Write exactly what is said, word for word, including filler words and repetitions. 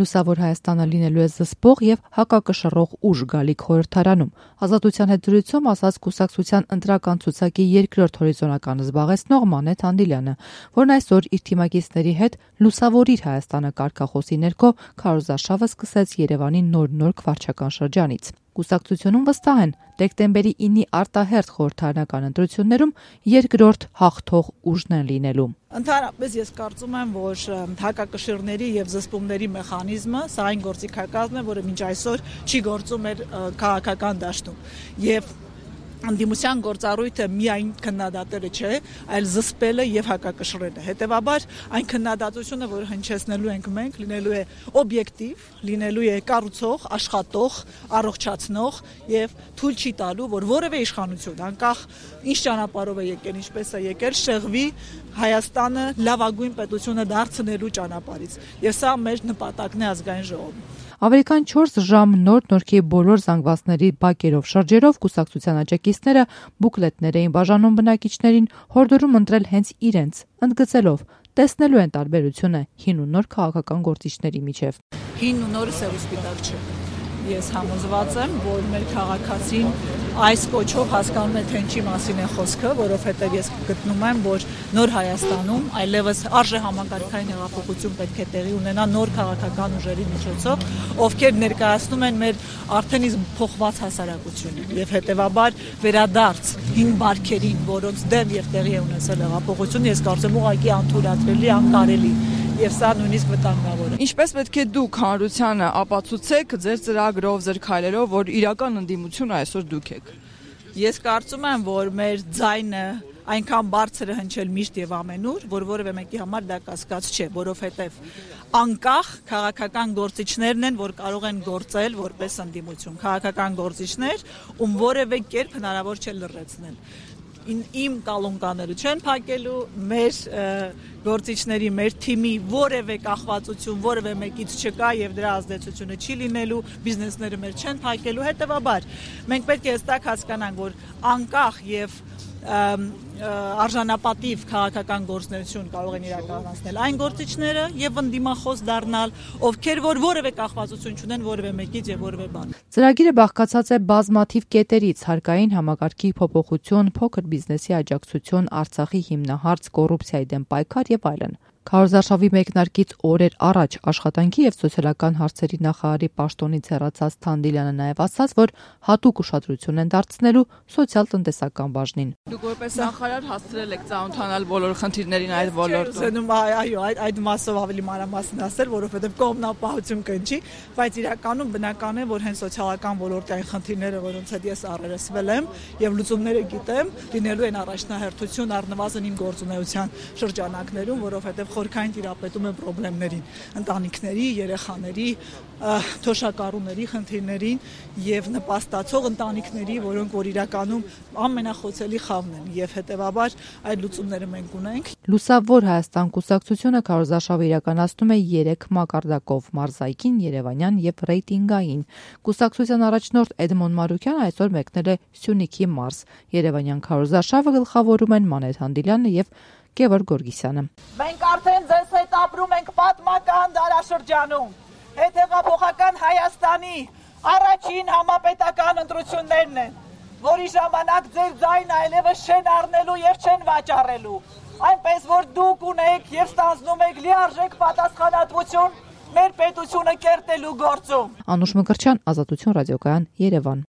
Լուսավոր Հայաստանը լինելու է զսպող եւ հակակշռող ուժ գալիք խորհրդարանում։ Ազատության հետ զրույցում ասաց կուսակցության ընտրական ցուցակի երկրորդ հորիզոնականը զբաղեցնող Մանեթ Անդիլյանը, որն այսօր իր թիմակիցների հետ Լուսավորիր Հայաստանը կարգախոսի ներքո քարոզարշավը սկսեց Երևանի նոր-նոր վարչական շրջանից։ Կուսակցությունում վստահ են, դեկտեմբերի ինի արտահերթ խորհրդարանական ընտրություններում երկրորդ հաղթող ուժն են լինելու։ Ընդհանրապես ես կարծում եմ, որ հակակշիռների եւ զսպումների մեխանիզմը սա այն գործիքակազմն է, որը մինչ այսօր չի գործում մեր քաղաքական դաշտում։ Եվ Անդիմության գործառույթը միայն քննադատելը չէ, այլ զսպելը եւ հակակշռելը։ Հետեւաբար այն քննադատությունը, որ հնչեցնելու ենք մենք, լինելու է օբյեկտիվ, լինելու է կառուցող, աշխատող, առողջացնող եւ թույլ չի տալու, որ որևէ իշխանություն, անկախ ինչ ճանապարհով է եկել, ինչպես է եկել, շեղվի Հայաստանը լավագույն պետությունը դարձնելու ճանապարհից։ Եվ սա մեր նպատակն է ազգային ժողովում։ Ավելի քան չորս ժամ նոր նորքի բոլոր զանգվածների բակերով շրջերով կուսակցության աջակիցները բուկլետներ էին բաժանում բնակիչներին, հորդորում ընտրել հենց իրենց, ընդգծելով տեսնելու են տարբերությունը հին ու նոր քաղաքական գործիչների միջև։ Հին ու նորը սև ու սպիտակ չէ։ Ես համոզված եմ, որ մեր քաղաքացին այս կոչով հասկանում է, թե ինչի մասին է խոսքը, որովհետև ես գտնում եմ, որ նոր Հայաստանում այլևս արժե համակարգային հեղափոխություն պետք է տեղի ունենա նոր քաղաքական ուժերի միջոցով, ովքեր ներկայացնում են մեր արդեն իսկ փոխված հասարակությունը եւ հետեւաբար վերադարձ հին բարքերին, որոնց դեմ եւ տեղի է ունեցել հեղափոխությունը, ես կարծում եմ ուղղակի անթույլատրելի, անկարելի եւ սա նույնիսկ վտանգավոր է։ Ինչպես պետք է դուք հանրությանը ապացուցեք ձեր ծրագրով, ձեր քայլերով, որ իրական ընդդիմությունը այսօր դուք եք։ Ես կարծում եմ, որ մեր ձայնը այնքան բարձր է հնչել միշտ եւ ամենուր, որ որևէ մեկի համար դա կասկած չէ, որովհետեւ անկախ քաղաքական գործիչներն են, որ կարող են գործել որպես ընդդիմություն, քաղաքական գործիչներ, ում որևէ կերպ հնարավոր չէ լրացնել։ Իմ կալոնկաները չեն փակելու, մեր գործիչների, մեր թիմի որևէ կախվածություն, որևէ մեկից չկա եւ դրա ազդեցությունը չի լինելու, բիզնեսները մեր չեն փակելու, հետեւաբար մենք պետք է հստակ հասկանանք, որ անկախ եւ արժանապատիվ քաղաքական գործունեություն կարող են իրականացնել այն գործիչները եւ ընդդիմախոս դառնալ, ովքեր որ որևէ կախվածություն չունեն որևէ մեկից եւ որևէ բան։ Ծրագիրը բաղկացած է բազմաթիվ կետերից՝ հարկային համակարգի փոփոխություն, փոքր բիզնեսի աջակցություն, Արցախի հիմնահարց, կոռուպցիայի դեմ պայքար եւ այլն։ Քարոզարշավի մեկնարկից օրեր առաջ աշխատանքի եւ սոցիալական հարցերի նախարարի պաշտոնից հեռացած Թանդիլյանը նաեւ ասաց, որ հատուկ ուշադրություն են դարձնելու սոցիալ-տնտեսական բաժնին։ Դուք որպես նախարար հասցրել եք ծանոթանալ բոլոր խնդիրներին այդ ոլորտում։ Այո, այդ մասով ավելի մանրամասն ասել, որովհետեւ կողմնապահություն կնչի, բայց իրականում բնական է, որ հենց սոցիալական ոլորտի այն խնդիրները, որոնց հետ ես առերեսվել եմ եւ լուծումները գիտեմ, լինելու են առաջնահերթություն առնվազն իմ գործունեության շրջանակներում, որովհետեւ խորքային տիրապետում են խնդիրներին, ընտանիքների, երեխաների, թոշակառուների խնդիրներին եւ նպաստացող ընտանիքների, որոնք որ իրականում ամենախոցելի խավն են եւ հետեւաբար այդ լուծումները մենք ունենք։ Լուսավոր Հայաստան կուսակցությունը քարոզարշավը իրականացնում է երեք մակարդակով՝ մարզայքին, երևանյան եւ ռեյտինգային։ Կուսակցության առաջնորդ Էդմոն Մարուկյանը այսօր մեկնել է Սյունիքի մարզ։ Երևանյան քարոզարշավը գլխավորում են Մանեթ Անդիլյանը եւ Գևորգ Գորգիսյանը։ Մենք արդեն ձեզ հետ ապրում ենք պատմական դարաշրջանում։ Հետհեղափոխական Հայաստանի առաջին համապետական ընտրություններն են, որի ժամանակ ձեր ձայնը այլևս չեն առնելու եւ չեն վաճառելու։ Այնպես որ դուք ունեք եւ ստանձնում եք լիարժեք պատասխանատվություն մեր պետությունը կերտելու գործում։ Անուշ Մկրտչյան, Ազատություն ռադիոկայան, Երևան։